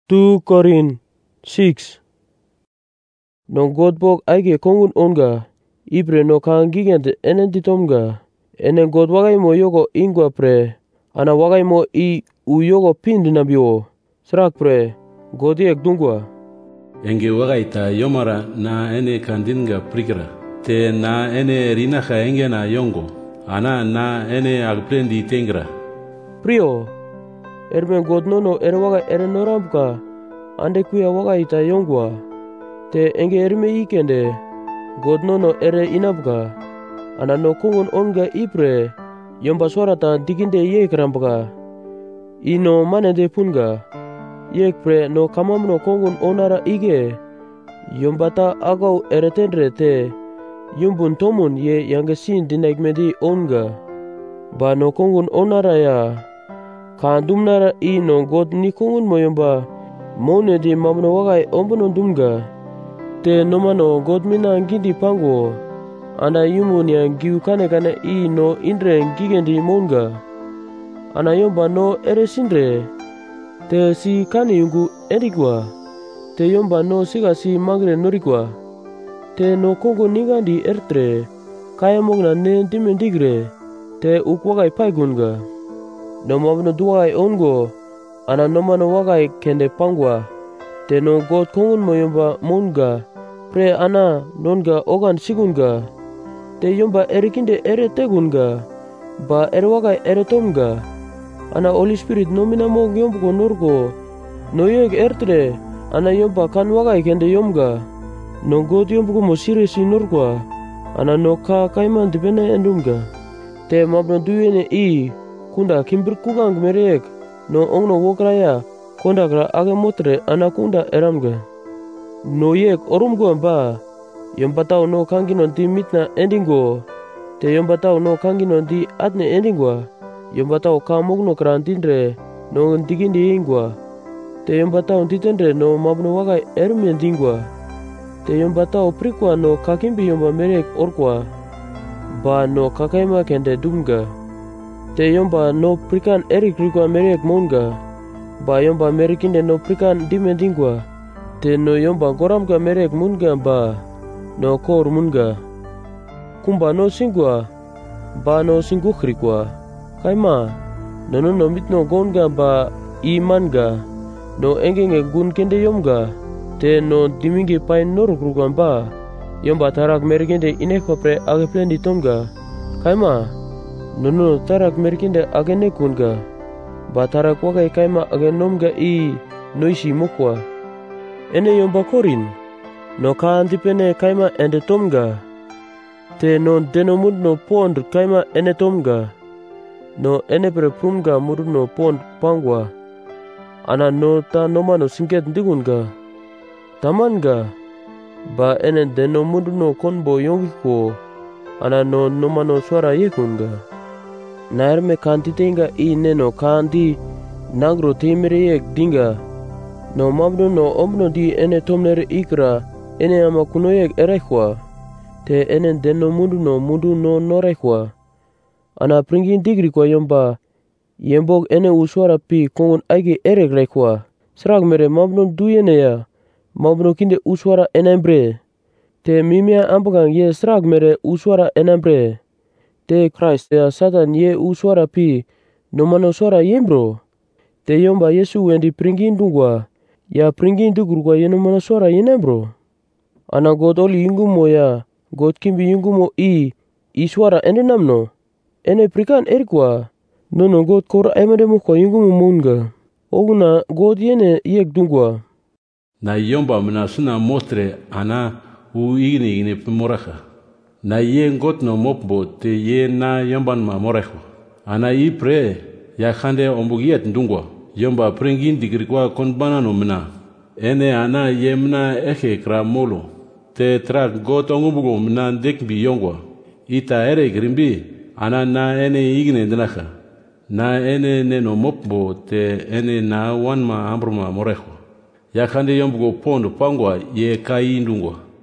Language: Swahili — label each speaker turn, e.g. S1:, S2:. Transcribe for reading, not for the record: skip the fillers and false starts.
S1: 2 Korin 6. No God bok aike kongun onga, ibre no kang gigente enen titomga. Enen God wagai mo yoko ingwa pre, ana wagai mo I u yoko pindi nabio. Srak pre, God yek dungwa.
S2: Enge wagai ta yomara na ene kandinga prikra. Te na ene rinaka enge na yongo. Ana na ene agprendi tengra.
S1: Prio, erben God nono ere wagai ere noramka, ande kuya wagai ta yongwa. Te enge erme ikende, God nono ere inapka. Ana no kongun onga ipre, yomba suarata dikinde yek rambka. Ino manende punga. Yek pre no kamamno kongun onara ige. Yombata agau eretendre te, yumbun tomun ye yangesin dinaikmedi onga. Ba no kongun onara ya. Kandumnara I no God ni kongun moyomba, mone di mamno wagai ombono dumga. Te nomano God mina gindi pango, ana yumun yang giu kane I no indre gigendi monga. Ana yomba no ere sindre, te si kane yungu erikwa, te yomba no siga si magre norikwa. Te no kongo ningandi ertre, kaya mogna ne dimendigre, te ukwagai paigunga. No mabno duwagai ongo, ana nomano wagai kende pangwa. Te no God kongun moyomba monga, pre ana nonga ogan sigunga. Te yomba erikinde ere tegunga, ba ere wagai ere tomga. Ana Holy Spirit nomina mog yombuko norgo, no yeg ertre, ana yomba kan wagai kende yomga. No God yombuko mo siresi norgwa, ana no ka kaiman dipene endumga. Te mabno duyene I, kunda kimbir kugang merek, no ongno wokraya, kondakra age motre ana kunda eramga. No yek orumgo ba, yombatao no kangino di mitna endingo, te yombatao no kangino di atne endingwa, yombatao kamogno krantindre, no digindi ingwa, te yombatao ditendre no mabno wagai ermiendingwa, te yombatao prikwa no kakimbi yomba merek orkwa, ba no kakaima kende dumga. Te yomba no prikan erik rikwa merek monga, ba yomba merekinde no prikan dimendingwa. Te no yomba goramga merek munga ba, no kor munga. Kumba no singwa, ba no singukrikwa. Kaima, no mitno gonga ba I manga, no engenge gun kende yomga. Te no dimingi pain norukruga ba, yomba tarak merekinde inekwa pre age plendi tomga. Kaima, no tarak merekinde age nekunga, ba tarak wagai kaima age nomga I noisi mokwa. Ene yomba Korin, no kaan dipene kaima ende tomga. Te no denomud no pond kaima ene tomga. No ene pre prumga mudu no pond pangwa. Ana no ta nomano singet ndigunga. Tamanga, ba ene denomudu no konbo yongiko. Ana no nomano suara yekunga. Naerme kanti tenga I neno kanti nagro temere yek dinga. No mabno no omno di ene tomner ikra, ene ama kunoyek erechwa. Te ene deno mudu no norechwa. Ana pringin digri kwa yomba, yembog ene uswara pi kongun aige erek rechwa. Srag mere mabno duyene ya, mabno kinde uswara enembre. Te mimia ambagang ye srag mere uswara enembre. Te Christ ya Satan ye uswara pi, nomano swara yembro. Te yomba Yesu wendi pringin dungwa. Ya pringin dugurwa yeno mana suara yenembro. Ana God oli yungumo ya, God kimbi yungumo I suara ende namno. Ene prikan erikwa. Nono God kor aimade mokwa yungumo munga. Oguna God yene yek dungwa.
S2: Na yomba mna suna mostre ana u igni moracha. Na ye God no mopbo te ye na yomban ma morecho. Ana I pre ya khande ombugiet ndungwa. Yomba pringin digrikwa konbana no mna. Ene ana ye mna eche kra molo. Te trak God ongubugo mna dekbi yongwa. Ita ere grimbi. Ana na ene igne dinacha. Na ene neno mopbo te ene na wanma ambruma morecho. Yakande yombugo pondo pangwa ye kai ndungwa.